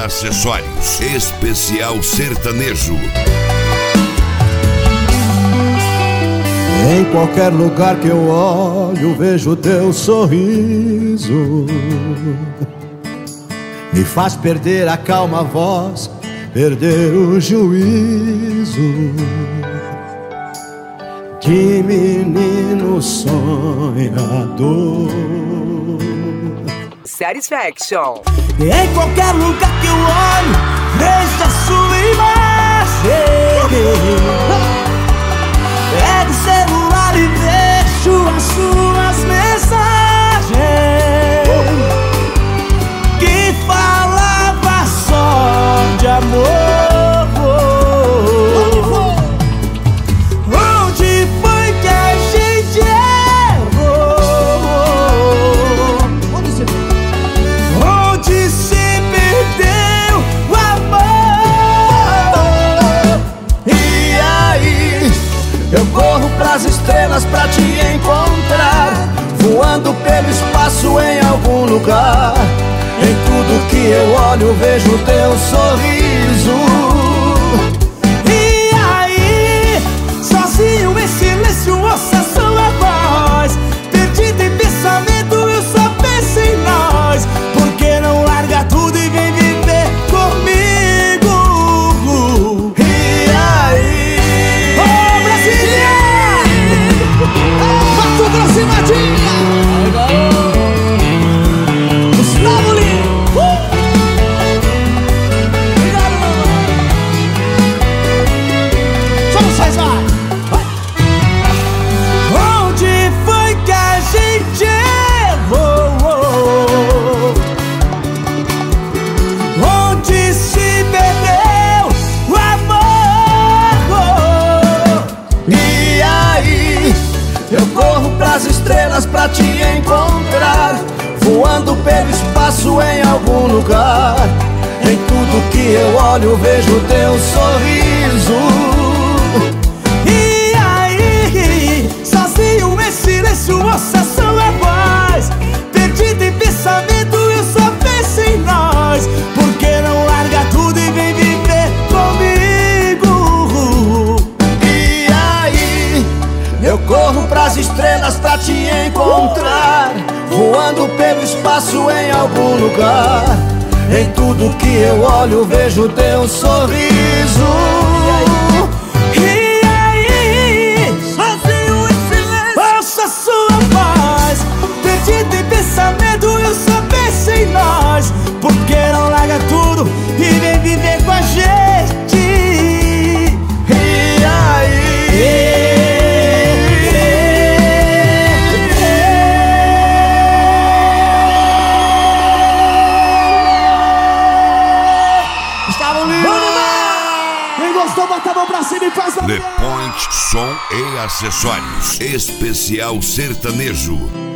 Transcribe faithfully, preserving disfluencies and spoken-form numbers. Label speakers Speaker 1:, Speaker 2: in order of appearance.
Speaker 1: acessórios. Especial sertanejo.
Speaker 2: Em qualquer lugar que eu olho, vejo teu sorriso. Me faz perder a calma voz, perder o juízo. De menino sonhador.
Speaker 3: Satisfaction.
Speaker 2: Em qualquer lugar que eu olho, vejo a sua imagem. Pego o celular e vejo as suas mensagens que falava só de amor. Onde foi que a gente errou? Onde se perdeu o amor? E aí, eu corro pras estrelas pra te encontrar, voando pelo espaço em algum lugar. Em tudo que eu olho vejo teu sorriso. E aí, sozinho em silêncio ouço a sua voz. Perdido em pensamento eu só penso em nós. Por que não larga tudo e vem viver comigo? E aí, ô Brasília, bate pra cima de Gustavo Lima. Uh! Obrigado, mamãe. Só vocês, vai. Vai. Onde foi que a gente errou? Onde se perdeu o amor? E aí, eu corro pras estrelas pra te encontrar, voando pelo espaço em algum lugar. Em tudo que eu olho vejo teu sorriso. E aí, sozinho em silêncio ouço a sua voz. Perdido em pensamento eu só penso em nós. Por que não larga tudo e vem viver comigo? E aí, eu corro pras estrelas pra te encontrar, voando pelo espaço em algum lugar. Em tudo que eu olho vejo teu sorriso. E aí, sozinho em silêncio ouço a sua voz. Perdido em pensamento eu só penso em nós. Por que não larga tudo e vem viver com a gente? E aí, quem gostou, bota a mão pra cima e faz
Speaker 1: The Point Som e Acessórios. Especial sertanejo.